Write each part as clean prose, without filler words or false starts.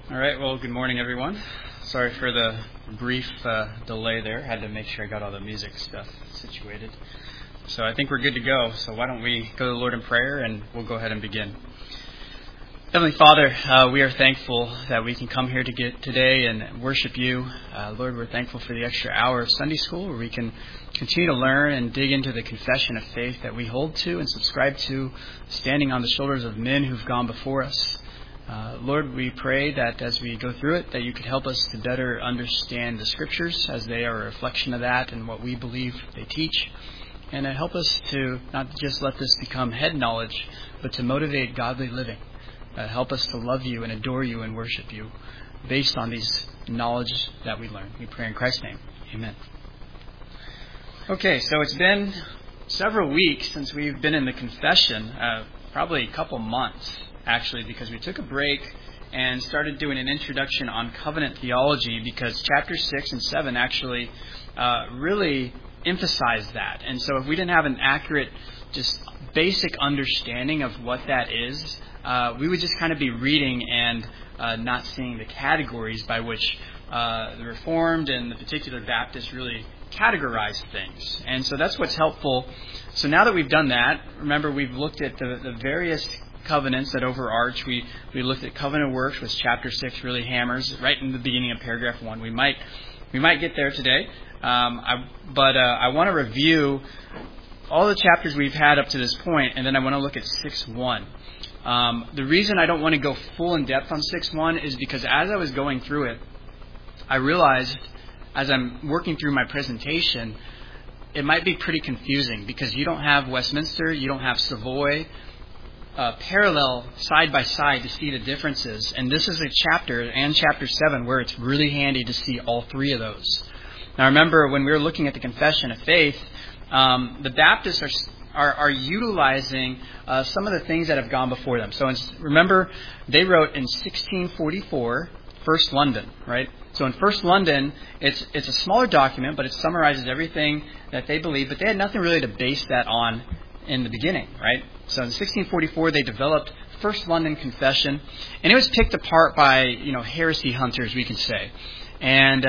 All right, well, good morning, everyone. Sorry for the brief delay there. Had to make sure I got all the music stuff situated. So I think we're good to go. So why don't we go to the Lord in prayer, and we'll go ahead and begin. Heavenly Father, we are thankful that we can come here today and worship you. Lord, we're thankful for the extra hour of Sunday school where we can continue to learn and dig into the confession of faith that we hold to and subscribe to, standing on the shoulders of men who've gone before us. Lord, we pray that as we go through it, that you could help us to better understand the Scriptures as they are a reflection of that and what we believe they teach. And help us to not just let this become head knowledge, but to motivate godly living. Help us to love you and adore you and worship you based on these knowledge that we learn. We pray in Christ's name. Amen. Okay, so it's been several weeks since we've been in the confession, probably a couple months, actually, because we took a break and started doing an introduction on covenant theology because chapter 6 and 7 actually really emphasize that. And so if we didn't have an accurate, just basic understanding of what that is, we would just kind of be reading and not seeing the categories by which the Reformed and the particular Baptists really categorize things. And so that's what's helpful. So now that we've done that, remember we've looked at the various covenants that overarch. We looked at covenant works, which chapter 6 really hammers right in the beginning of paragraph 1. We might get there today, but I want to review all the chapters we've had up to this point, and then I want to look at 6:1. The reason I don't want to go full in depth on 6:1 is because as I was going through it, I realized as I'm working through my presentation, it might be pretty confusing because you don't have Westminster, you don't have Savoy parallel side by side to see the differences. And this is a chapter, and chapter 7, where it's really handy to see all three of those. Now remember, when we were looking at the Confession of Faith, the Baptists are utilizing some of the things that have gone before them. So remember, they wrote in 1644, First London, right? So in First London, it's a smaller document, but it summarizes everything that they believe, but they had nothing really to base that on in the beginning, right? So in 1644, they developed First London Confession, and it was picked apart by, heresy hunters, we could say. And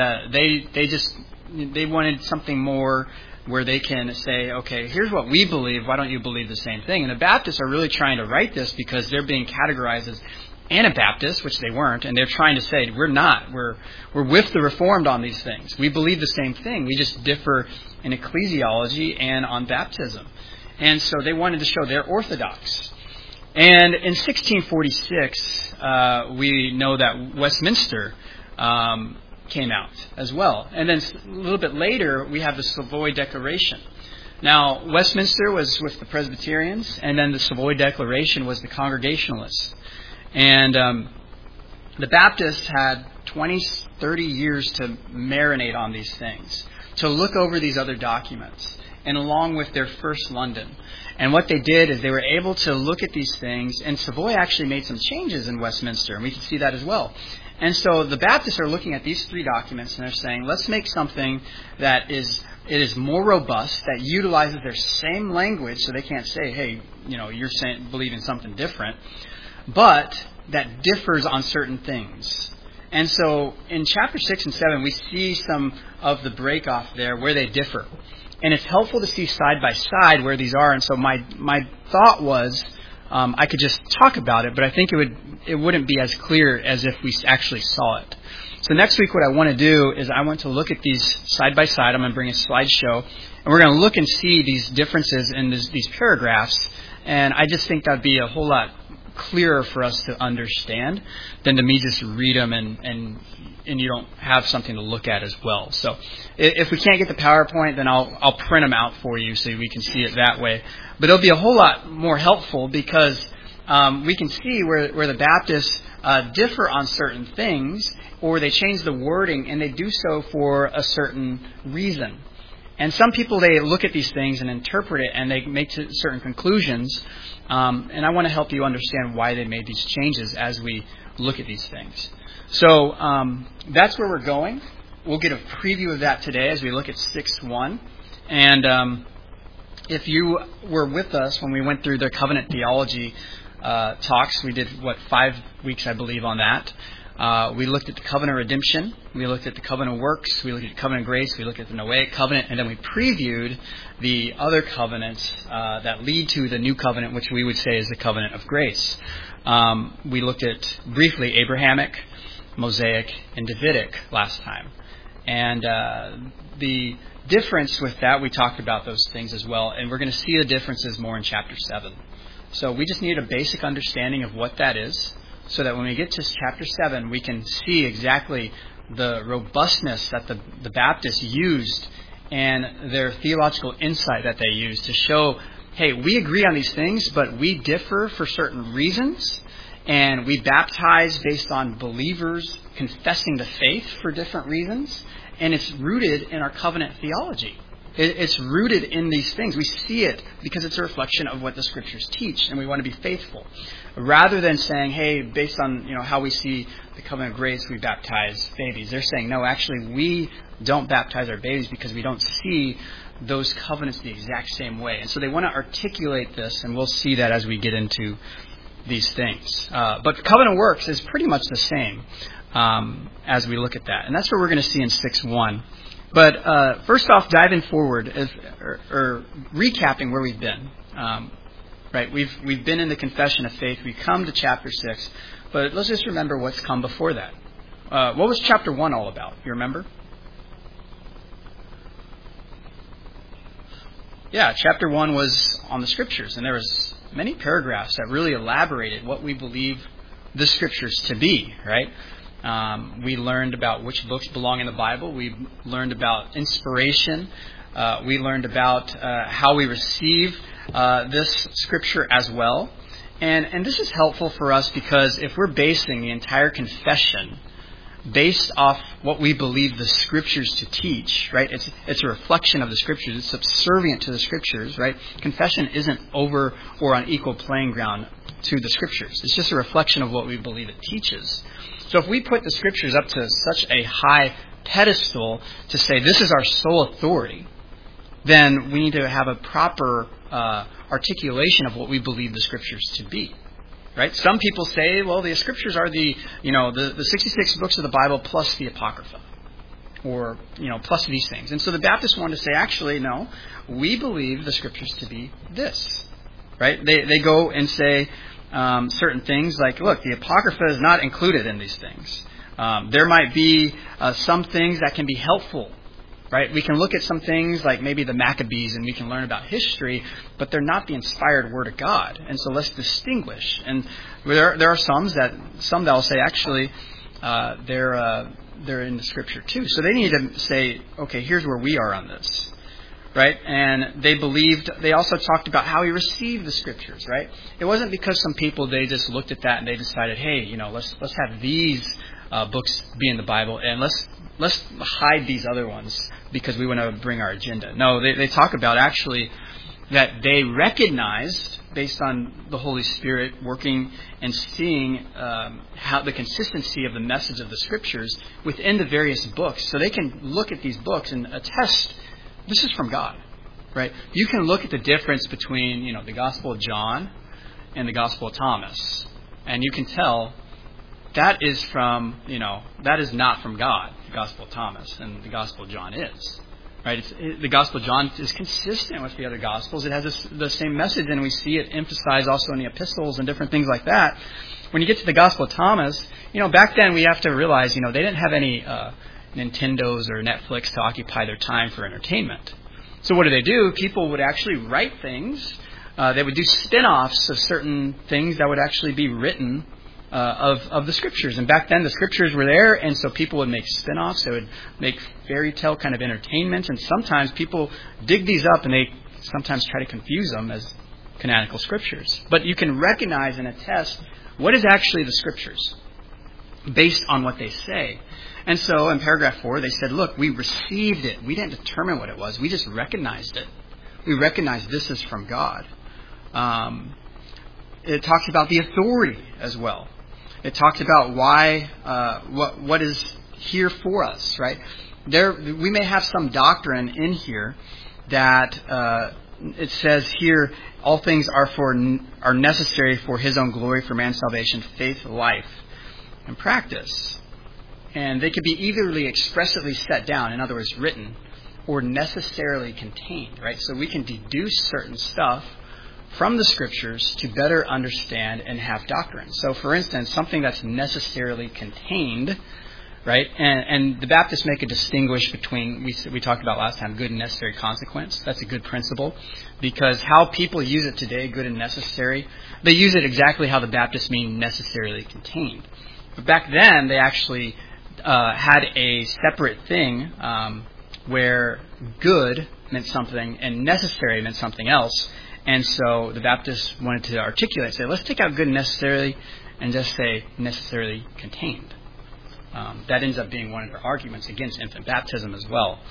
they wanted something more where they can say, okay, here's what we believe, why don't you believe the same thing? And the Baptists are really trying to write this because they're being categorized as Anabaptists, which they weren't, and they're trying to say, we're not. We're with the Reformed on these things. We believe the same thing. We just differ in ecclesiology and on baptism. And so they wanted to show they're orthodox. And in 1646, we know that Westminster came out as well. And then a little bit later, we have the Savoy Declaration. Now, Westminster was with the Presbyterians, and then the Savoy Declaration was the Congregationalists. And the Baptists had 20, 30 years to marinate on these things, to look over these other documents, and along with their First London. And what they did is they were able to look at these things, and Savoy actually made some changes in Westminster, and we can see that as well. And so the Baptists are looking at these three documents, and they're saying, let's make something that is more robust, that utilizes their same language, so they can't say, hey, you're believing something different, but that differs on certain things. And so in chapter 6 and 7, we see some of the break-off there where they differ. And it's helpful to see side by side where these are. And so my thought was I could just talk about it, but I think it wouldn't be as clear as if we actually saw it. So next week what I want to do is I want to look at these side by side. I'm going to bring a slideshow, and we're going to look and see these differences in these paragraphs. And I just think that would be a whole lot clearer for us to understand than to me just read them and you don't have something to look at as well. So if we can't get the PowerPoint, then I'll print them out for you so we can see it that way. But it'll be a whole lot more helpful because we can see where the Baptists differ on certain things, or they change the wording, and they do so for a certain reason. And some people, they look at these things and interpret it, and they make certain conclusions. And I want to help you understand why they made these changes as we look at these things. So that's where we're going. We'll get a preview of that today as we look at 6:1. And if you were with us when we went through the covenant theology talks, we did, 5 weeks, I believe, on that. We looked at the covenant of redemption. We looked at the covenant of works. We looked at the covenant of grace. We looked at the Noahic covenant. And then we previewed the other covenants that lead to the new covenant, which we would say is the covenant of grace. We looked at, briefly, Abrahamic, Mosaic, and Davidic last time. And the difference with that, we talked about those things as well. And we're going to see the differences more in chapter 7. So we just need a basic understanding of what that is, so that when we get to chapter 7, we can see exactly the robustness that the Baptists used and their theological insight that they used to show, hey, we agree on these things, but we differ for certain reasons, and we baptize based on believers confessing the faith for different reasons, and it's rooted in our covenant theology. It's rooted in these things. We see it because it's a reflection of what the Scriptures teach, and we want to be faithful. Rather than saying, hey, based on how we see the covenant of grace, we baptize babies. They're saying, no, actually, we don't baptize our babies because we don't see those covenants the exact same way. And so they want to articulate this, and we'll see that as we get into these things. But the covenant of works is pretty much the same as we look at that. And that's what we're going to see in 6:1. But first off, diving forward, or recapping where we've been. Right, we've been in the confession of faith. We come to chapter 6, but let's just remember what's come before that. What was chapter 1 all about? You remember? Yeah, chapter 1 was on the Scriptures, and there was many paragraphs that really elaborated what we believe the Scriptures to be. Right. We learned about which books belong in the Bible. We learned about inspiration. We learned about how we receive this Scripture as well. And this is helpful for us because if we're basing the entire confession based off what we believe the Scriptures to teach, right? It's a reflection of the Scriptures. It's subservient to the Scriptures, right? Confession isn't over or on equal playing ground to the Scriptures. It's just a reflection of what we believe it teaches. So if we put the Scriptures up to such a high pedestal to say this is our sole authority, then we need to have a proper articulation of what we believe the Scriptures to be. Right? Some people say, well, the Scriptures are the 66 books of the Bible plus the Apocrypha, or plus these things. And so the Baptists wanted to say, actually, no, we believe the Scriptures to be this. Right? They go and say certain things like, look, the Apocrypha is not included in these things. There might be some things that can be helpful. Right? We can look at some things like maybe the Maccabees and we can learn about history, but they're not the inspired Word of God. And so let's distinguish. And there are some that will say actually they're in the Scripture too. So they need to say, okay, here's where we are on this. Right? And they also talked about how we received the Scriptures, right? It wasn't because some people, they just looked at that and they decided, hey, let's have these books be in the Bible and let's hide these other ones because we want to bring our agenda. No, they talk about actually that they recognized, based on the Holy Spirit working and seeing how the consistency of the message of the Scriptures within the various books. So they can look at these books and attest, this is from God. Right? You can look at the difference between, the Gospel of John and the Gospel of Thomas, and you can tell that is that is not from God, the Gospel of Thomas, and the Gospel of John is. Right? The Gospel of John is consistent with the other Gospels. It has the same message, and we see it emphasized also in the epistles and different things like that. When you get to the Gospel of Thomas, back then we have to realize, they didn't have any Nintendos or Netflix to occupy their time for entertainment. So what do? People would actually write things. They would do spin-offs of certain things that would actually be written of the Scriptures. And back then the Scriptures were there, and so people would make spin-offs. They would make fairy tale kind of entertainment, and sometimes people dig these up and they sometimes try to confuse them as canonical Scriptures. But you can recognize and attest what is actually the Scriptures based on what they say. And so in paragraph 4 they said, look, we received it. We didn't determine what it was. We just recognized it. We recognized this is from God. It talks about the authority as well. It talks about why, what is here for us, right? We may have some doctrine in here that it says here, all things are necessary for His own glory, for man's salvation, faith, life. and practice. And they could be either expressly set down, in other words, written, or necessarily contained, right? So we can deduce certain stuff from the Scriptures to better understand and have doctrine. So, for instance, something that's necessarily contained, right? And the Baptists make a distinguish between, we talked about last time, good and necessary consequence. That's a good principle, because how people use it today, good and necessary, they use it exactly how the Baptists mean necessarily contained. But back then, they actually had a separate thing where good meant something and necessary meant something else. And so the Baptists wanted to articulate, say, let's take out good and necessarily and just say necessarily contained. That ends up being one of their arguments against infant baptism as well.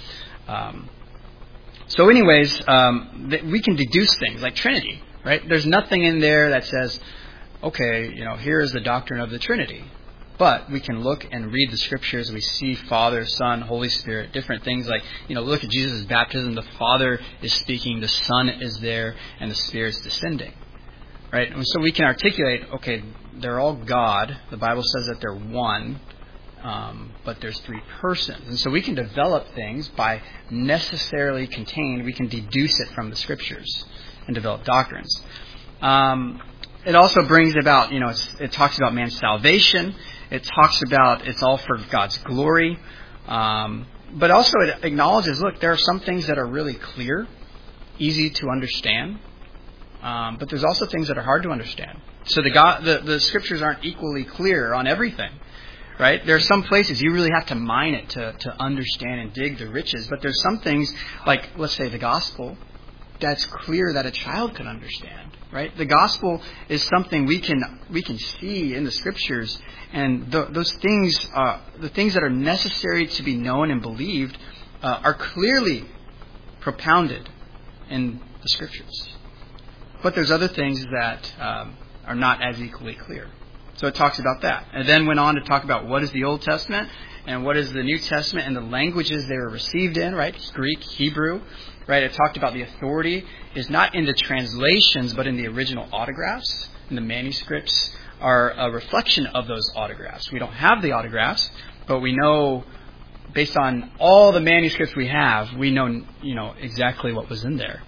So anyways, we can deduce things like Trinity, right? There's nothing in there that says, okay, here is the doctrine of the Trinity. But we can look and read the Scriptures. We see Father, Son, Holy Spirit, different things like, look at Jesus' baptism. The Father is speaking, the Son is there, and the Spirit's descending. Right? And so we can articulate, okay, they're all God. The Bible says that they're one, but there's three persons. And so we can develop things by necessarily contained. We can deduce it from the Scriptures and develop doctrines. It also brings about, it talks about man's salvation. It talks about it's all for God's glory. But also it acknowledges, look, there are some things that are really clear, easy to understand. But there's also things that are hard to understand. So the Scriptures aren't equally clear on everything. Right? There are some places you really have to mine it to understand and dig the riches. But there's some things, like, let's say, the gospel, that's clear that a child can understand. Right? The gospel is something we can see in the Scriptures, and those things, the things that are necessary to be known and believed, are clearly propounded in the Scriptures. But there's other things that are not as equally clear. So it talks about that, and then went on to talk about what is the Old Testament and what is the New Testament and the languages they were received in. Right? Greek, Hebrew. Right, it talked about the authority is not in the translations, but in the original autographs. And the manuscripts are a reflection of those autographs. We don't have the autographs, but we know, based on all the manuscripts we have, we know, exactly what was in there.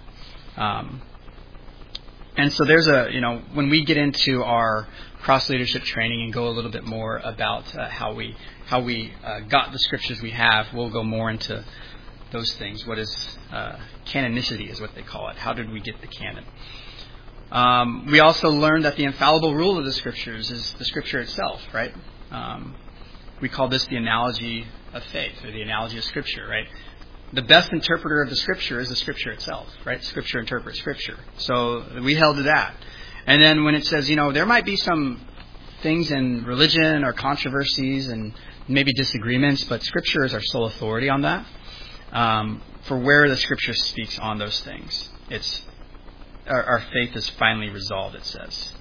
And so there's when we get into our cross leadership training and go a little bit more about how we got the Scriptures we have, we'll go more into those things. What is canonicity is what they call it. How did we get the canon? We also learned that the infallible rule of the Scriptures is the Scripture itself, right? We call this the analogy of faith, or the analogy of Scripture, right? The best interpreter of the Scripture is the Scripture itself, right? Scripture interprets Scripture. So we held to that. And then when it says, there might be some things in religion or controversies and maybe disagreements, but Scripture is our sole authority on that. For where the Scripture speaks on those things, it's our faith is finally resolved, it says.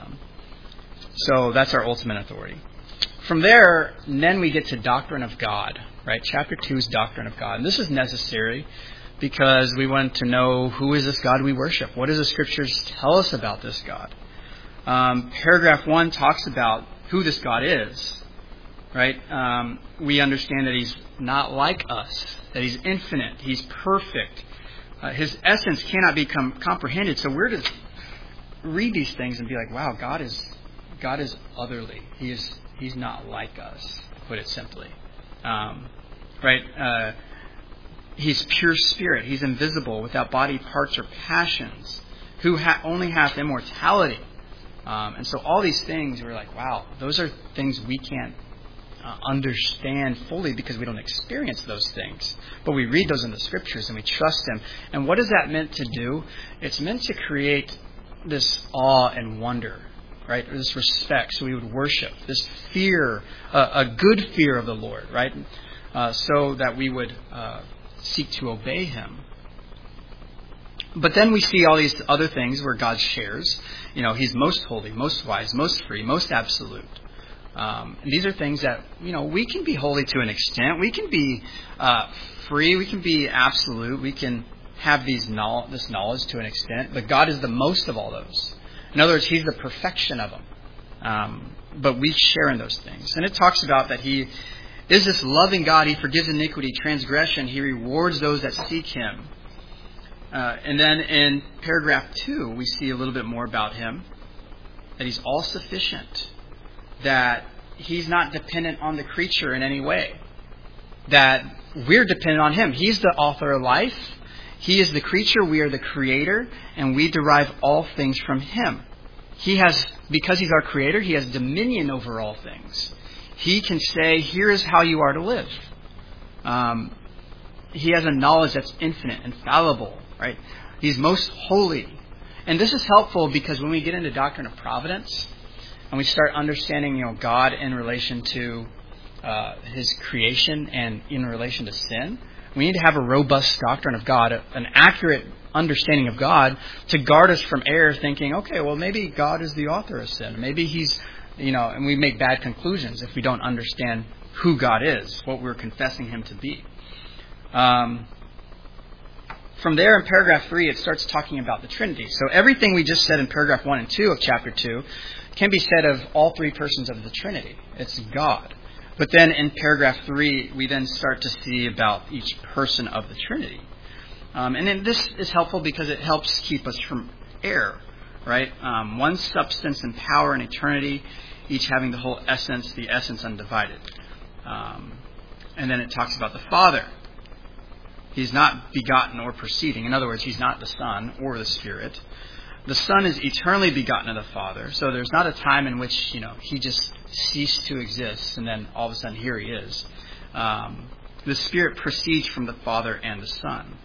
So that's our ultimate authority. From there, then we get to doctrine of God, right? Chapter 2 is doctrine of God. And this is necessary because we want to know, who is this God we worship? What does the Scriptures tell us about this God? Paragraph 1 talks about who this God is, right? We understand that He's not like us, that He's infinite, He's perfect. His essence cannot be comprehended. So we're to read these things and be like, wow, God is otherly. He's not like us, to put it simply. Right? He's pure spirit. He's invisible, without body parts or passions, who only hath immortality. And so all these things, we're like, wow, those are things we can't understand fully because we don't experience those things. But we read those in the Scriptures and we trust Him. And what is that meant to do? It's meant to create this awe and wonder, right? This respect, so we would worship. This fear, a good fear of the Lord, right? So that we would seek to obey Him. But then we see all these other things where God shares. He's most holy, most wise, most free, most absolute. And these are things that, we can be holy to an extent. We can be free. We can be absolute. We can have this knowledge to an extent. But God is the most of all those. In other words, He's the perfection of them. but we share in those things. And it talks about that He is this loving God. He forgives iniquity, transgression. He rewards those that seek Him. And then in paragraph 2, we see a little bit more about Him. That He's all-sufficient. That He's not dependent on the creature in any way. That we're dependent on Him. He's the author of life. He is the creature. We are the creator. And we derive all things from Him. Because He's our creator, He has dominion over all things. He can say, here is how you are to live. He has a knowledge that's infinite, infallible, right? He's most holy. And this is helpful because when we get into doctrine of providence and we start understanding, God in relation to His creation and in relation to sin, we need to have a robust doctrine of God, an accurate understanding of God to guard us from error, thinking, okay, well, maybe God is the author of sin. Maybe He's, and we make bad conclusions if we don't understand who God is, what we're confessing Him to be. From there, in paragraph 3, it starts talking about the Trinity. So everything we just said in paragraph 1 and 2 of chapter 2 can be said of all three persons of the Trinity. It's God. But then in paragraph 3, we then start to see about each person of the Trinity. And then this is helpful because it helps keep us from error, right? One substance and power and eternity, each having the whole essence, the essence undivided. And then it talks about the Father. He's not begotten or proceeding. In other words, He's not the Son or the Spirit. The Son is eternally begotten of the Father. So there's not a time in which, He just ceased to exist and then all of a sudden here He is. The Spirit proceeds from the Father and the Son.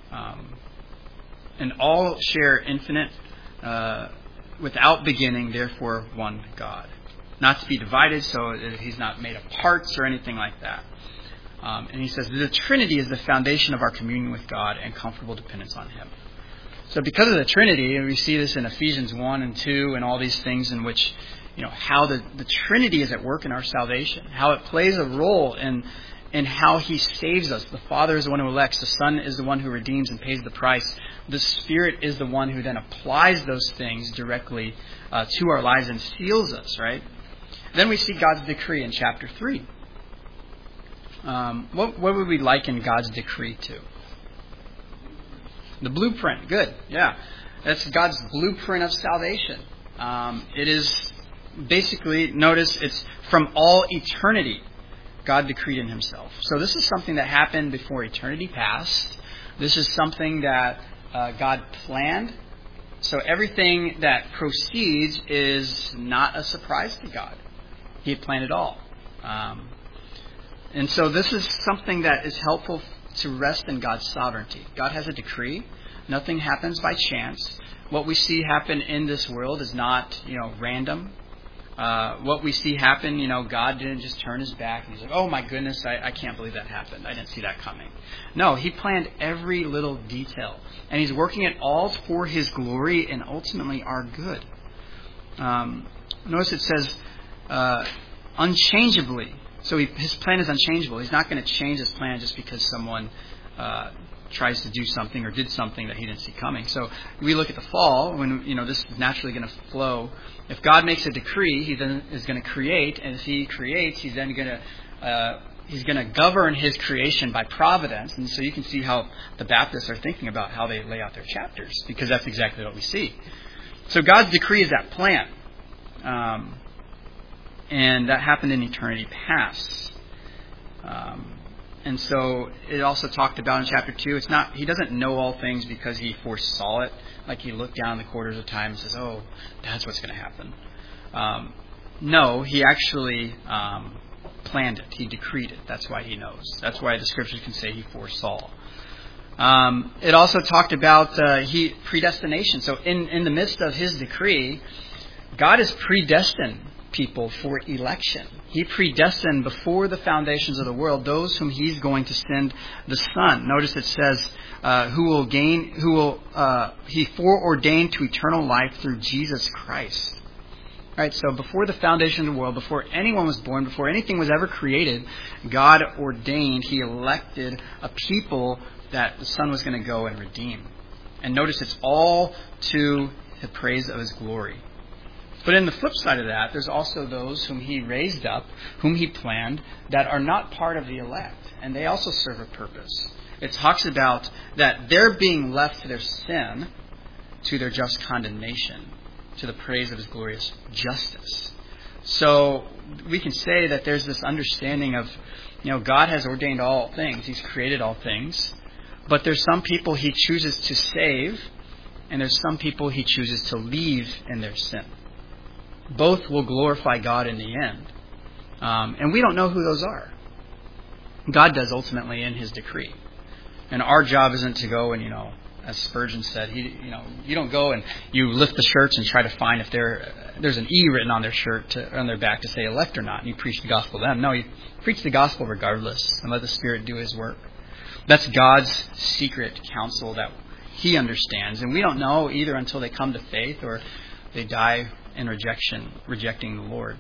And all share infinite, without beginning, therefore one God. Not to be divided, so He's not made of parts or anything like that. And he says, the Trinity is the foundation of our communion with God and comfortable dependence on Him. So because of the Trinity, and we see this in Ephesians 1 and 2 and all these things in which, how the Trinity is at work in our salvation, how it plays a role in how He saves us. The Father is the one who elects. The Son is the one who redeems and pays the price. The Spirit is the one who then applies those things directly to our lives and seals us, right? Then we see God's decree in chapter 3. What would we liken God's decree to? The blueprint. Good. Yeah. That's God's blueprint of salvation. It is basically, notice, it's from all eternity God decreed in Himself. So this is something that happened before eternity passed. This is something that God planned. So everything that proceeds is not a surprise to God. He had planned it all. And so this is something that is helpful to rest in God's sovereignty. God has a decree. Nothing happens by chance. What we see happen in this world is not, random. What we see happen, God didn't just turn His back and He's like, oh my goodness, I can't believe that happened. I didn't see that coming. No, He planned every little detail. And He's working it all for His glory and ultimately our good. Notice it says, unchangeably. So His plan is unchangeable. He's not going to change His plan just because someone tries to do something or did something that He didn't see coming. So we look at the fall when this is naturally going to flow. If God makes a decree, He then is going to create, and if He creates, He's then going to govern His creation by providence. And so you can see how the Baptists are thinking about how they lay out their chapters, because that's exactly what we see. So God's decree is that plan. And that happened in eternity past. And so it also talked about in chapter 2, it's not, He doesn't know all things because He foresaw it. Like He looked down the quarters of time and says, oh, that's what's going to happen. No, He actually planned it. He decreed it. That's why He knows. That's why the Scriptures can say He foresaw. It also talked about predestination. So in the midst of His decree, God is predestined people for election. He predestined before the foundations of the world those whom He's going to send the Son. Notice it says, He foreordained to eternal life through Jesus Christ. Right, so before the foundation of the world, before anyone was born, before anything was ever created, God ordained, He elected a people that the Son was going to go and redeem. And notice it's all to the praise of His glory. But in the flip side of that, there's also those whom he raised up, whom he planned, that are not part of the elect. And they also serve a purpose. It talks about that they're being left to their sin, to their just condemnation, to the praise of his glorious justice. So we can say that there's this understanding of, God has ordained all things. He's created all things. But there's some people he chooses to save, and there's some people he chooses to leave in their sin. Both will glorify God in the end. And we don't know who those are. God does ultimately in his decree. And our job isn't to go and, as Spurgeon said, you don't go and you lift the shirts and try to find if there's an E written on their shirt, on their back to say elect or not, and you preach the gospel to them. No, you preach the gospel regardless and let the Spirit do his work. That's God's secret counsel that he understands. And we don't know either until they come to faith or they die in rejecting the Lord.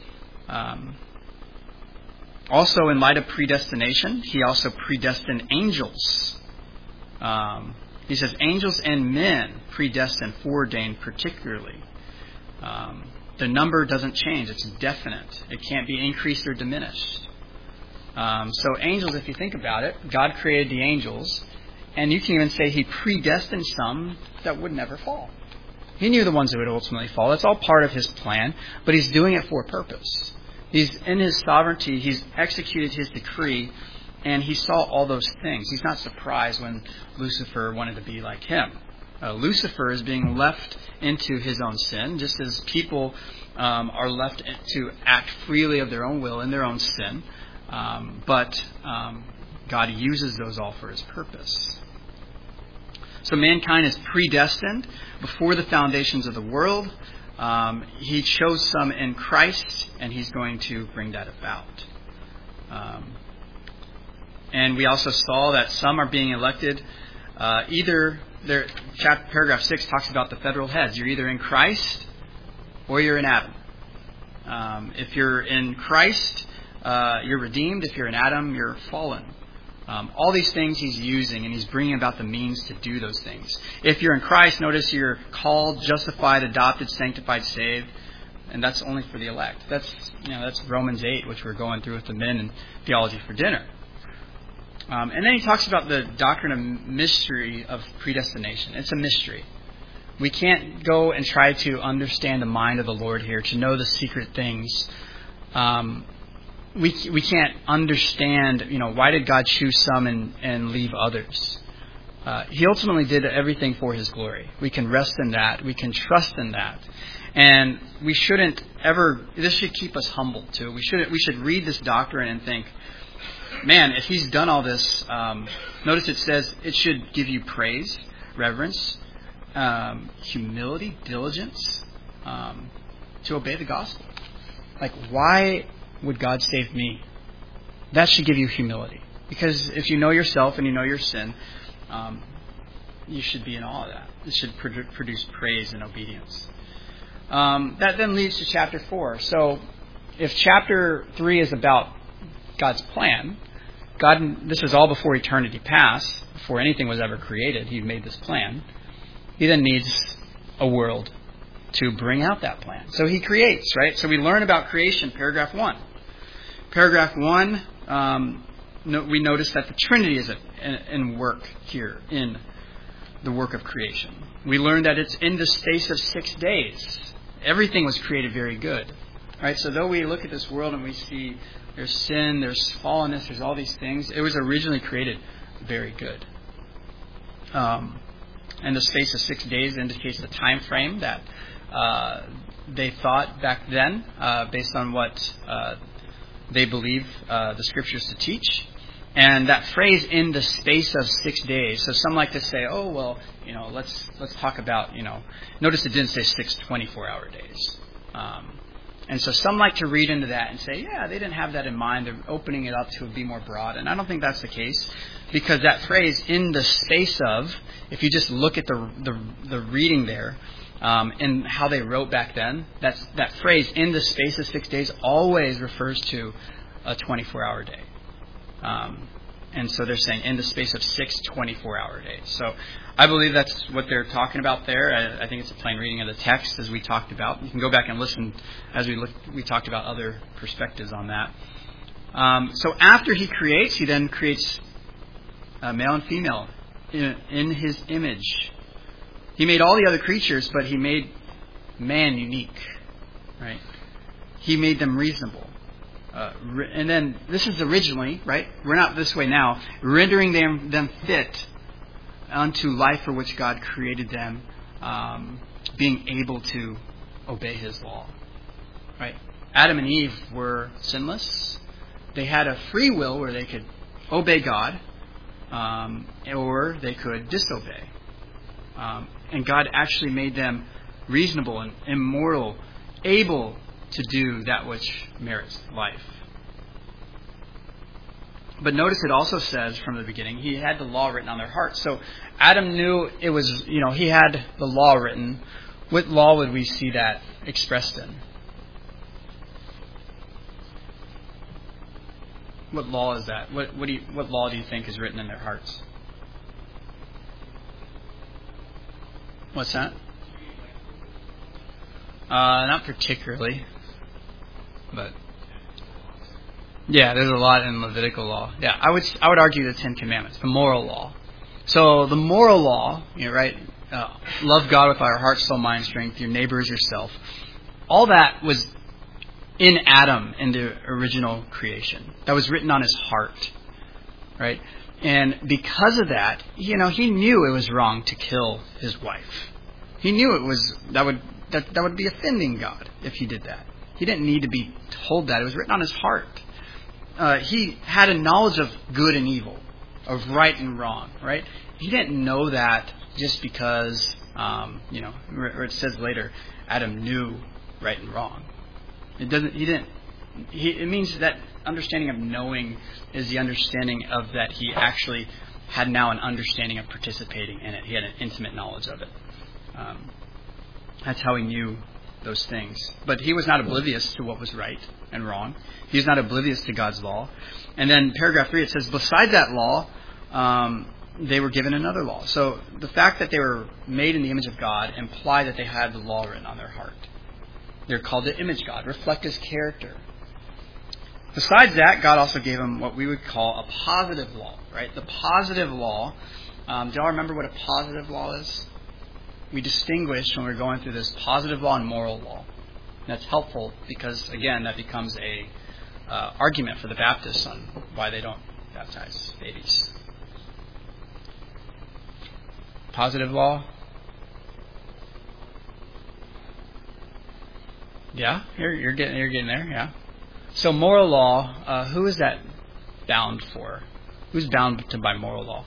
Also, in light of predestination, he also predestined angels. He says, angels and men predestined, foreordained particularly. The number doesn't change. It's definite. It can't be increased or diminished. So angels, if you think about it, God created the angels, and you can even say he predestined some that would never fall. He knew the ones that would ultimately fall. That's all part of his plan, but he's doing it for a purpose. He's in his sovereignty. He's executed his decree, and he saw all those things. He's not surprised when Lucifer wanted to be like him. Lucifer is being left into his own sin, just as people are left to act freely of their own will in their own sin. But God uses those all for his purpose. So mankind is predestined before the foundations of the world. He chose some in Christ, and he's going to bring that about. And we also saw that some are being elected. Paragraph 6 talks about the federal heads. You're either in Christ or you're in Adam. If you're in Christ, you're redeemed. If you're in Adam, you're fallen. All these things he's using, and he's bringing about the means to do those things. If you're in Christ, notice you're called, justified, adopted, sanctified, saved, and that's only for the elect. That's Romans 8, which we're going through with the men in Theology for Dinner. And then he talks about the doctrine of mystery of predestination. It's a mystery. We can't go and try to understand the mind of the Lord here, to know the secret things. We can't understand, why did God choose some and leave others? He ultimately did everything for his glory. We can rest in that. We can trust in that. And we shouldn't ever, this should keep us humble too. We should read this doctrine and think, man, if he's done all this, notice it says it should give you praise, reverence, humility, diligence, to obey the gospel. Like, why would God save me? That should give you humility. Because if you know yourself and you know your sin, you should be in awe of that. It should produce praise and obedience. That then leads to chapter 4. So if chapter 3 is about God's plan, this was all before eternity past, before anything was ever created. He made this plan. He then needs a world to bring out that plan. So he creates, right? So we learn about creation, paragraph 1. Paragraph 1, we notice that the Trinity is in work here, in the work of creation. We learn that it's in the space of 6 days. Everything was created very good. Right? So though we look at this world and we see there's sin, there's fallenness, there's all these things, it was originally created very good. And the space of 6 days indicates the time frame that they thought back then, based on what they believe the scriptures to teach. And that phrase, in the space of 6 days. So some like to say, oh, well, let's talk about, notice it didn't say 6 24-hour days. And so some like to read into that and say, yeah, they didn't have that in mind. They're opening it up to be more broad. And I don't think that's the case, because that phrase, in the space of, if you just look at the reading there, and how they wrote back then, that phrase, in the space of 6 days, always refers to a 24-hour day. And so they're saying in the space of 6 24-hour days. So I believe that's what they're talking about there. I think it's a plain reading of the text as we talked about. You can go back and listen as we talked about other perspectives on that. So after he creates, he then creates male and female in his image. He made all the other creatures, but he made man unique. Right? He made them reasonable. And then this is originally, right? We're not this way now. Rendering them fit unto life for which God created them, being able to obey His law. Right? Adam and Eve were sinless. They had a free will where they could obey God, or they could disobey. And God actually made them reasonable and immortal, able to do that which merits life. But notice it also says from the beginning, He had the law written on their hearts. So Adam knew it was, he had the law written. What law would we see that expressed in? What law is that? What law do you think is written in their hearts? What's that? Not particularly. But yeah, there's a lot in Levitical law. Yeah, I would argue the 10 Commandments, the moral law. So the moral law, right? Love God with our heart, soul, mind, strength. Your neighbor as yourself. All that was in Adam in the original creation. That was written on his heart, right? And because of that, he knew it was wrong to kill his wife. He knew it was that would be offending God if he did that. He didn't need to be told that. It was written on his heart. He had a knowledge of good and evil, of right and wrong, right? He didn't know that just because, where it says later, Adam knew right and wrong. It means that understanding of knowing is the understanding of that he actually had now an understanding of participating in it. He had an intimate knowledge of it. That's how he knew those things. But he was not oblivious to what was right and wrong. He was not oblivious to God's law. And then paragraph 3, it says, beside that law, they were given another law. So the fact that they were made in the image of God implied that they had the law written on their heart. They're called the image God, reflect His character. Besides that, God also gave them what we would call a positive law, right? The positive law, do y'all remember what a positive law is? We distinguish when we're going through this positive law and moral law. And that's helpful because, again, that becomes a argument for the Baptists on why they don't baptize babies. Positive law? Yeah, you're getting there, yeah. So moral law, who is that bound for? Who's bound by moral law?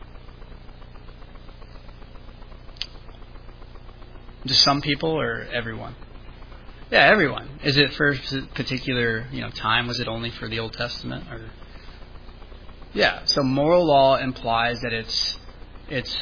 Just some people or everyone? Yeah, everyone. Is it for a particular time? Was it only for the Old Testament? Or yeah. So moral law implies that it's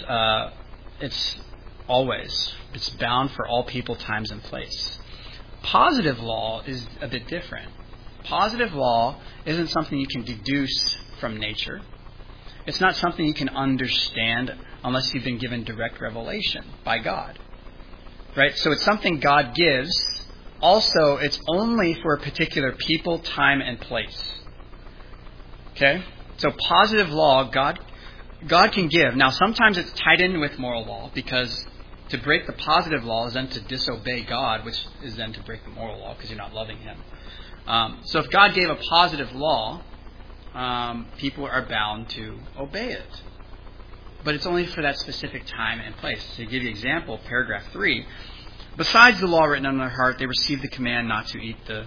always. It's bound for all people, times, and place. Positive law is a bit different. Positive law isn't something you can deduce from nature. It's not something you can understand unless you've been given direct revelation by God. Right? So it's something God gives. Also, it's only for a particular people, time, and place. Okay? So positive law, God can give. Now, sometimes it's tied in with moral law because to break the positive law is then to disobey God, which is then to break the moral law because you're not loving Him. So if God gave a positive law, people are bound to obey it. But it's only for that specific time and place. To give you an example, paragraph 3, besides the law written on their heart, they received the command not to eat from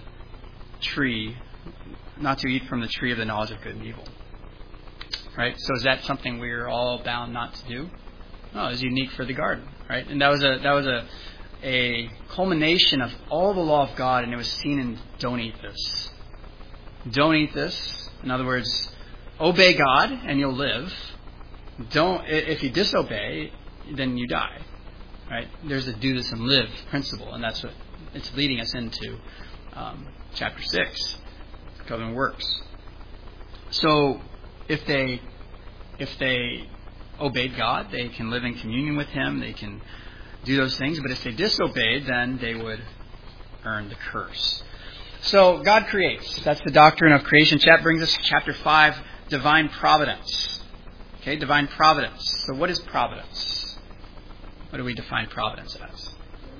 the tree of the knowledge of good and evil. Right? So is that something we're all bound not to do? No, it was unique for the garden, right? And that was a culmination of all the law of God, and it was seen in don't eat this. Don't eat this. In other words, obey God and you'll live. If you disobey, then you die. Right? There's a do this and live principle, and that's what it's leading us into chapter 6, covenant works. So if they obeyed God, they can live in communion with Him, they can do those things. But if they disobeyed, then they would earn the curse. So God creates. That's the doctrine of creation. That brings us to chapter 5, divine providence. Okay, divine providence. So what is providence? What do we define providence as?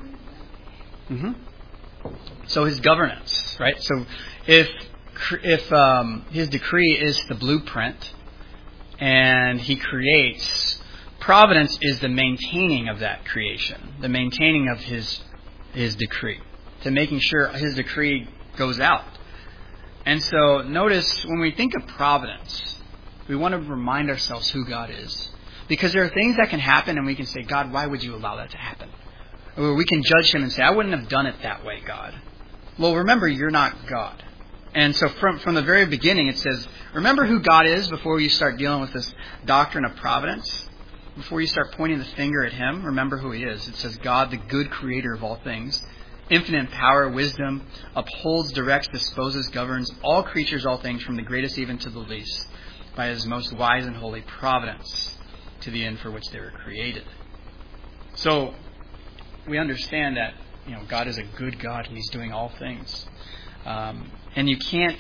So His governance, right? So if His decree is the blueprint and He creates, providence is the maintaining of that creation, the maintaining of His decree, to making sure His decree goes out. And so notice when we think of providence, we want to remind ourselves who God is. Because there are things that can happen and we can say, God, why would you allow that to happen? Or we can judge Him and say, I wouldn't have done it that way, God. Well, remember, you're not God. And so from the very beginning it says, remember who God is before you start dealing with this doctrine of providence. Before you start pointing the finger at Him, remember who He is. It says, God, the good creator of all things, infinite in power, wisdom, upholds, directs, disposes, governs all creatures, all things, from the greatest even to the least, by His most wise and holy providence, to the end for which they were created. So we understand that God is a good God and He's doing all things, and you can't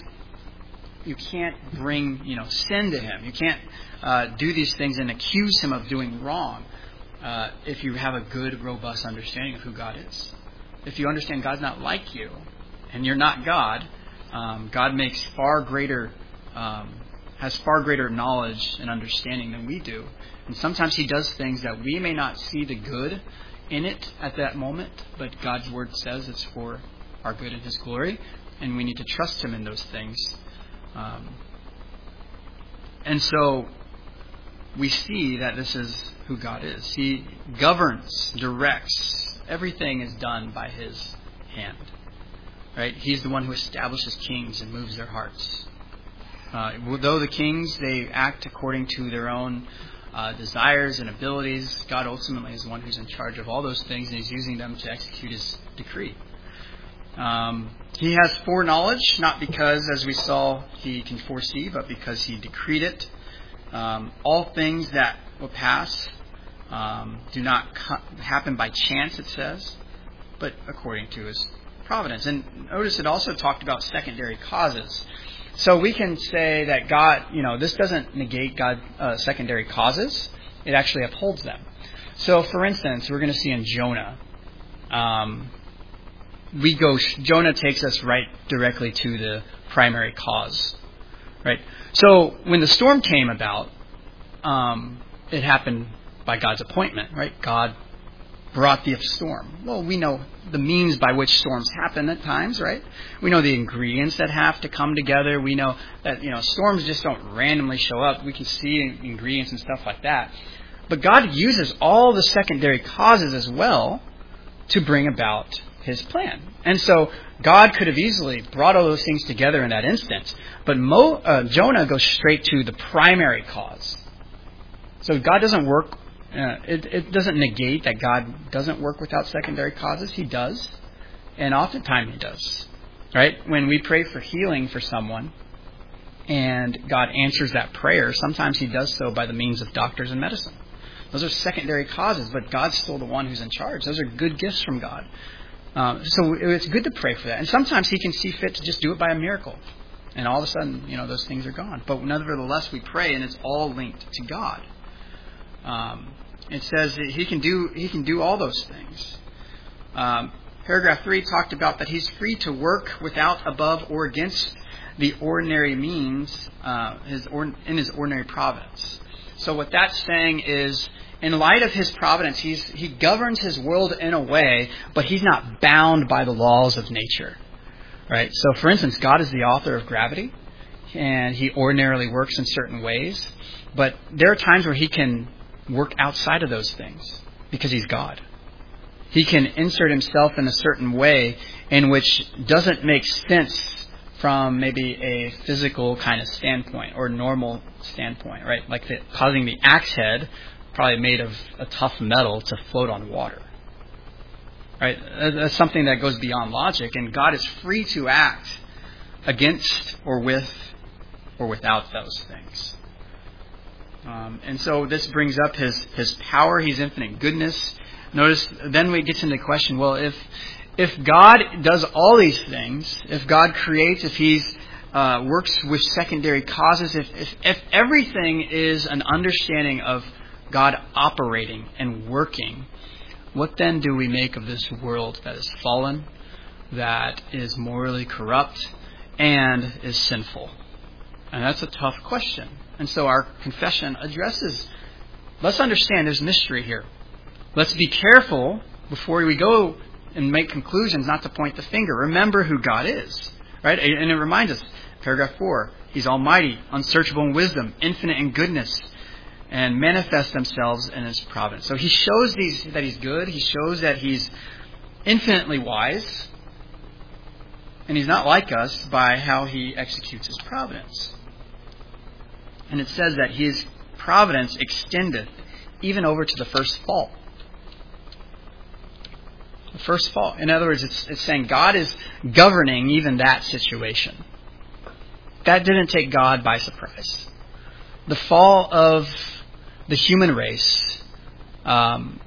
bring sin to Him. You can't do these things and accuse Him of doing wrong if you have a good, robust understanding of who God is. If you understand God's not like you and you're not God, God makes has far greater knowledge and understanding than we do. And sometimes He does things that we may not see the good in it at that moment, but God's Word says it's for our good and His glory, and we need to trust Him in those things. And so we see that this is who God is. He governs, directs. Everything is done by His hand. Right? He's the one who establishes kings and moves their hearts. Though the kings, they act according to their own desires and abilities, God ultimately is the one who's in charge of all those things, and He's using them to execute His decree. He has foreknowledge, not because, as we saw, He can foresee, but because He decreed it. All things that will pass do not happen by chance, it says, but according to His providence. And notice it also talked about secondary causes. So we can say that God, this doesn't negate God's secondary causes. It actually upholds them. So, for instance, we're going to see in Jonah, Jonah takes us right directly to the primary cause, right? So when the storm came about, it happened by God's appointment, right? God brought the storm. Well, we know the means by which storms happen at times, right? We know the ingredients that have to come together. We know that, storms just don't randomly show up. We can see ingredients and stuff like that. But God uses all the secondary causes as well to bring about His plan. And so God could have easily brought all those things together in that instance. But Jonah goes straight to the primary cause. So God doesn't work. It doesn't negate that God doesn't work without secondary causes. He does. And oftentimes He does. Right? When we pray for healing for someone and God answers that prayer, sometimes He does so by the means of doctors and medicine. Those are secondary causes, but God's still the one who's in charge. Those are good gifts from God. So it's good to pray for that. And sometimes He can see fit to just do it by a miracle. And all of a sudden, those things are gone. But nevertheless, we pray, and it's all linked to God. It says that He can do all those things. Paragraph 3 talked about that He's free to work without, above, or against the ordinary means in His ordinary providence. So what that's saying is, in light of His providence, He governs His world in a way, but He's not bound by the laws of nature. Right? So, for instance, God is the author of gravity, and He ordinarily works in certain ways. But there are times where He can work outside of those things because He's God. He can insert Himself in a certain way in which doesn't make sense from maybe a physical kind of standpoint or normal standpoint, right? Like causing the axe head, probably made of a tough metal, to float on water. Right? That's something that goes beyond logic, and God is free to act against or with or without those things. And so this brings up his power, his infinite goodness. Notice, then we get into the question, well, if God does all these things, if God creates, if He works with secondary causes, if everything is an understanding of God operating and working, what then do we make of this world that is fallen, that is morally corrupt, and is sinful? And that's a tough question. And so our confession addresses, let's understand there's mystery here. Let's be careful before we go and make conclusions not to point the finger. Remember who God is, right? And it reminds us, paragraph 4, He's almighty, unsearchable in wisdom, infinite in goodness, and manifest themselves in His providence. So He shows that He's good. He shows that He's infinitely wise. And He's not like us by how He executes His providence. And it says that His providence extendeth even over to the first fall. The first fall. In other words, it's saying God is governing even that situation. That didn't take God by surprise. The fall of the human race, God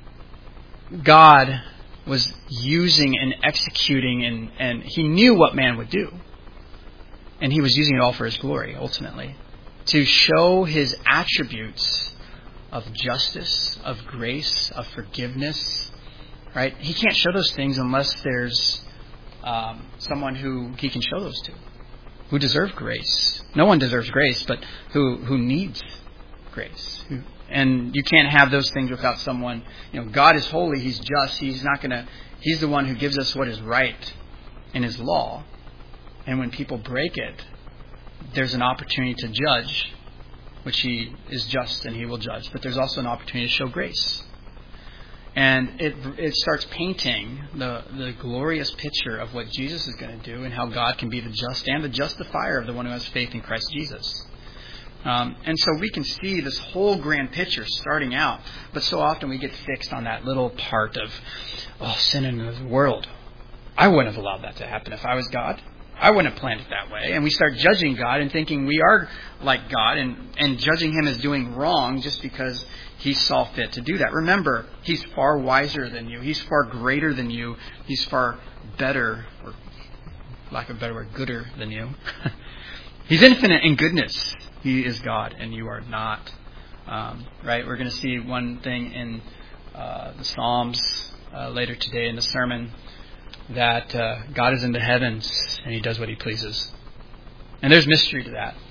was using and executing, and He knew what man would do. And He was using it all for His glory, ultimately, to show His attributes of justice, of grace, of forgiveness. Right? He can't show those things unless there's someone who He can show those to, who deserve grace. No one deserves grace, but who needs grace. And you can't have those things without someone. God is holy. He's just. He's the one who gives us what is right in His law. And when people break it, there's an opportunity to judge, which He is just and He will judge. But there's also an opportunity to show grace. And it starts painting the glorious picture of what Jesus is going to do and how God can be the just and the justifier of the one who has faith in Christ Jesus. And so we can see this whole grand picture starting out, but so often we get fixed on that little part of, sin in the world. I wouldn't have allowed that to happen if I was God. I wouldn't have planned it that way. And we start judging God and thinking we are like God and judging Him as doing wrong just because He saw fit to do that. Remember, He's far wiser than you. He's far greater than you. He's far better, or lack of a better word, gooder than you. He's infinite in goodness. He is God and you are not. Right? We're going to see one thing in the Psalms later today in the sermon, that God is in the heavens and He does what He pleases. And there's mystery to that.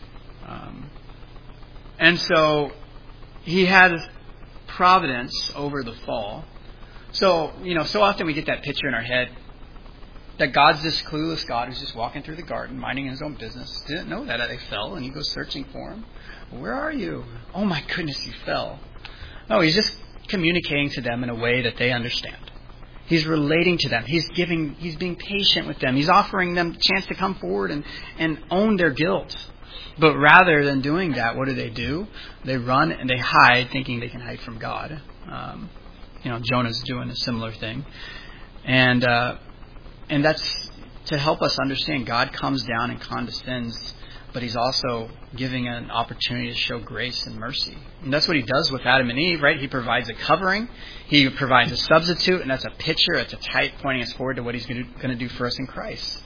And so He had providence over the fall. So, so often we get that picture in our head that God's this clueless God who's just walking through the garden, minding His own business. Didn't know that they fell, and He goes searching for him. Where are you? Oh my goodness, he fell. No, He's just communicating to them in a way that they understand. He's relating to them. He's being patient with them. He's offering them a chance to come forward and own their guilt. But rather than doing that, what do? They run and they hide, thinking they can hide from God. Jonah's doing a similar thing. And that's to help us understand God comes down and condescends, but He's also giving an opportunity to show grace and mercy. And that's what He does with Adam and Eve, right? He provides a covering. He provides a substitute, and that's a picture. It's a type pointing us forward to what He's going to do for us in Christ.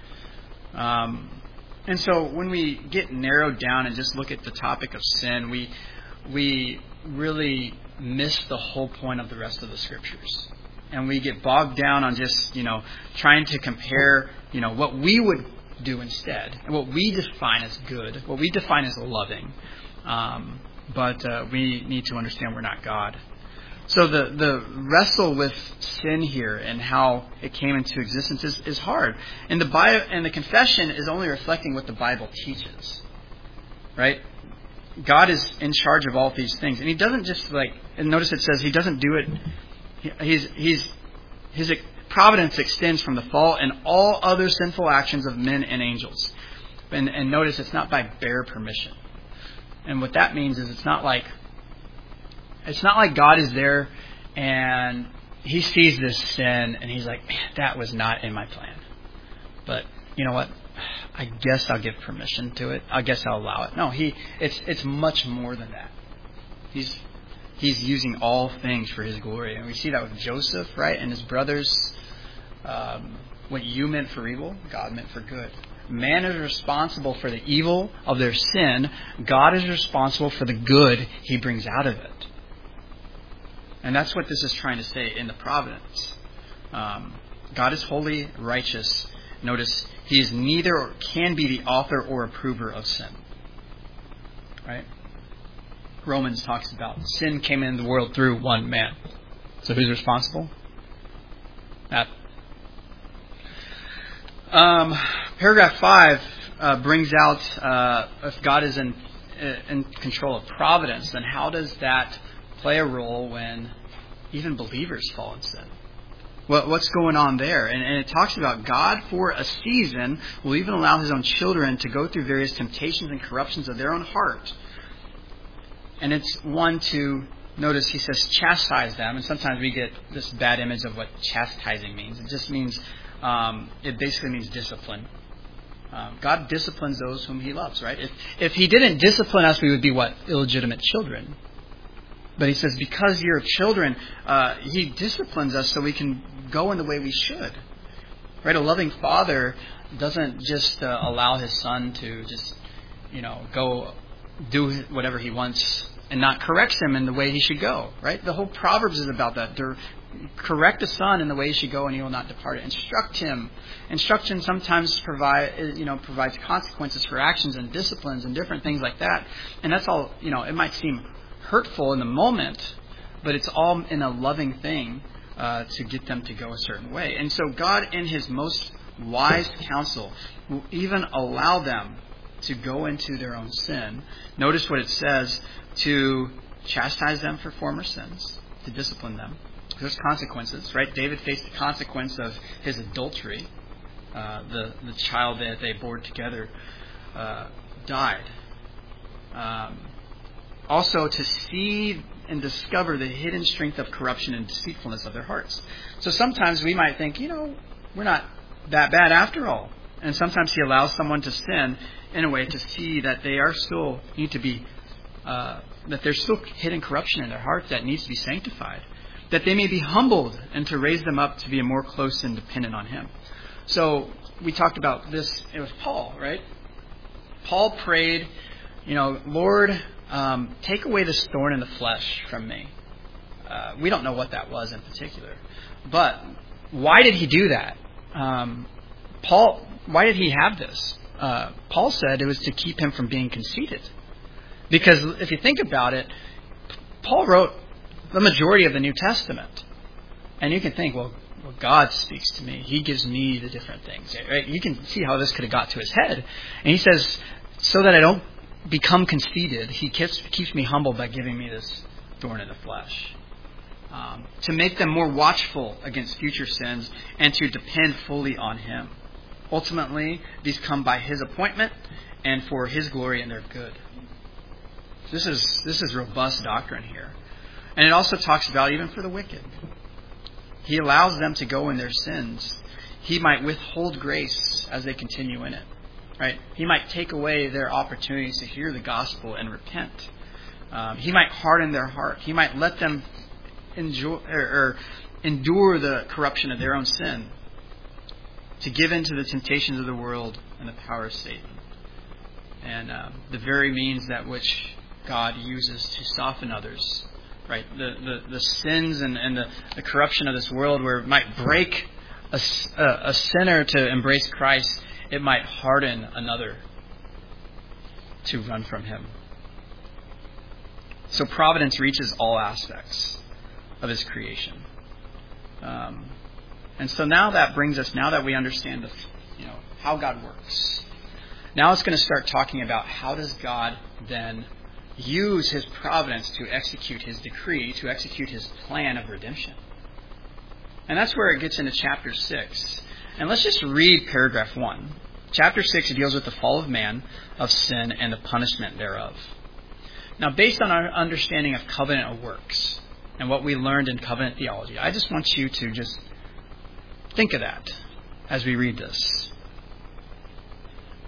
And so when we get narrowed down and just look at the topic of sin, we really miss the whole point of the rest of the Scriptures. And we get bogged down on just, trying to compare, what we would do instead, and what we define as good, what we define as loving. But we need to understand we're not God. So the wrestle with sin here and how it came into existence is hard. And the confession is only reflecting what the Bible teaches. Right? God is in charge of all these things. And He doesn't just and notice it says He doesn't do it. His providence extends from the fall and all other sinful actions of men and angels. And notice it's not by bare permission. And what that means is it's not like God is there and He sees this sin and He's like, man, that was not in my plan. But you know what? I guess I'll give permission to it. I guess I'll allow it. No, it's much more than that. He's using all things for His glory. And we see that with Joseph, right? And his brothers. What you meant for evil, God meant for good. Man is responsible for the evil of their sin. God is responsible for the good He brings out of it. And that's what this is trying to say in the providence. God is holy, righteous. Notice, He is neither or can be the author or approver of sin. Right? Romans talks about sin came into the world through one man. So who's responsible? That. Paragraph 5 brings out if God is in control of providence, then how does that play a role when even believers fall in sin? What's going on there? And it talks about God for a season will even allow His own children to go through various temptations and corruptions of their own heart. And it's one to, notice He says, chastise them. And sometimes we get this bad image of what chastising means. It just means, it basically means discipline. God disciplines those whom He loves, right? If He didn't discipline us, we would be what? Illegitimate children. But He says, because you're children, He disciplines us so we can go in the way we should. Right? A loving father doesn't just allow his son to just, go do whatever he wants and not corrects him in the way he should go. Right? The whole Proverbs is about that. Correct a son in the way he should go, and he will not depart it. Instruct him. Instruction sometimes provides consequences for actions and disciplines and different things like that. And that's all. It might seem hurtful in the moment, but it's all in a loving thing to get them to go a certain way. And so God, in His most wise counsel, will even allow them to go into their own sin. Notice what it says: to chastise them for former sins, to discipline them. There's consequences, right? David faced the consequence of his adultery. The child that they bore together died. Also, to see and discover the hidden strength of corruption and deceitfulness of their hearts. So sometimes we might think, we're not that bad after all. And sometimes He allows someone to sin in a way to see that they are still that there's still hidden corruption in their hearts that needs to be sanctified. That they may be humbled and to raise them up to be more close and dependent on Him. So we talked about this. It was Paul, right? Paul prayed, Lord, take away this thorn in the flesh from me. We don't know what that was in particular. But why did he do that? Why did he have this? Paul said it was to keep him from being conceited. Because if you think about it, Paul wrote the majority of the New Testament. And you can think, well, God speaks to me. He gives me the different things. Right? You can see how this could have got to his head. And he says, so that I don't become conceited, He keeps me humble by giving me this thorn in the flesh. To make them more watchful against future sins and to depend fully on Him. Ultimately, these come by His appointment and for His glory and their good. This is robust doctrine here. And it also talks about even for the wicked. He allows them to go in their sins. He might withhold grace as they continue in it. Right? He might take away their opportunities to hear the gospel and repent. He might harden their heart. He might let them endure the corruption of their own sin, to give in to the temptations of the world and the power of Satan. And the very means that which God uses to soften others. Right? The sins and the corruption of this world, where it might break a sinner to embrace Christ, it might harden another to run from Him. So providence reaches all aspects of His creation. And so now that brings us, now that we understand how God works, now it's going to start talking about how does God then use His providence to execute His decree, to execute His plan of redemption. And that's where it gets into chapter 6. And let's just read paragraph 1. Chapter 6 deals with the fall of man, of sin, and the punishment thereof. Now, based on our understanding of covenant works and what we learned in covenant theology, I just want you to just think of that as we read this.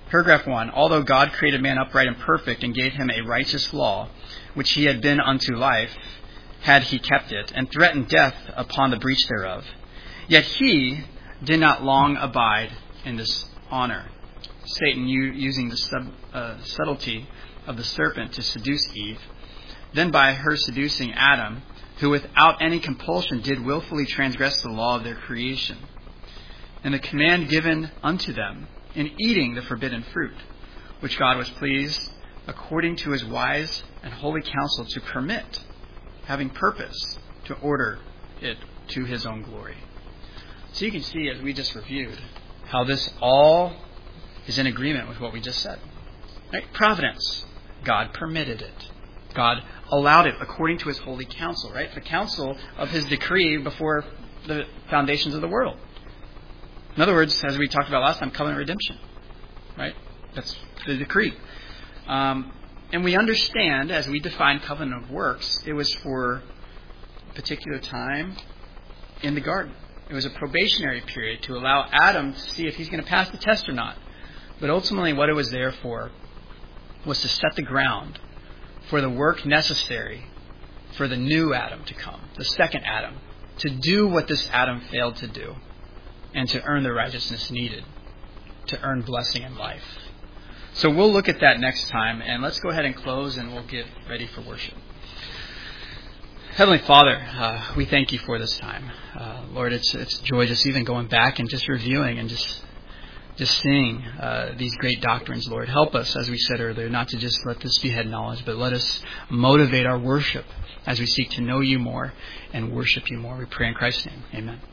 Paragraph 1. Although God created man upright and perfect and gave him a righteous law, which he had been unto life, had he kept it, and threatened death upon the breach thereof, yet he did not long abide in this honor. Satan, using the subtlety of the serpent to seduce Eve, then by her seducing Adam, who without any compulsion did willfully transgress the law of their creation, and the command given unto them in eating the forbidden fruit, which God was pleased, according to his wise and holy counsel, to permit, having purpose to order it to his own glory. So you can see, as we just reviewed, how this all is in agreement with what we just said. Right? Providence. God permitted it. God allowed it according to his holy counsel, right? The counsel of his decree before the foundations of the world. In other words, as we talked about last time, covenant redemption, right? That's the decree. And we understand, as we define covenant of works, it was for a particular time in the garden. It was a probationary period to allow Adam to see if he's going to pass the test or not. But ultimately what it was there for was to set the ground for the work necessary for the new Adam to come, the second Adam, to do what this Adam failed to do, and to earn the righteousness needed to earn blessing and life. So we'll look at that next time, and let's go ahead and close, and we'll get ready for worship. Heavenly Father, we thank you for this time. Lord, it's joy just even going back and just reviewing and just seeing these great doctrines, Lord. Help us, as we said earlier, not to just let this be head knowledge, but let us motivate our worship as we seek to know you more and worship you more. We pray in Christ's name. Amen.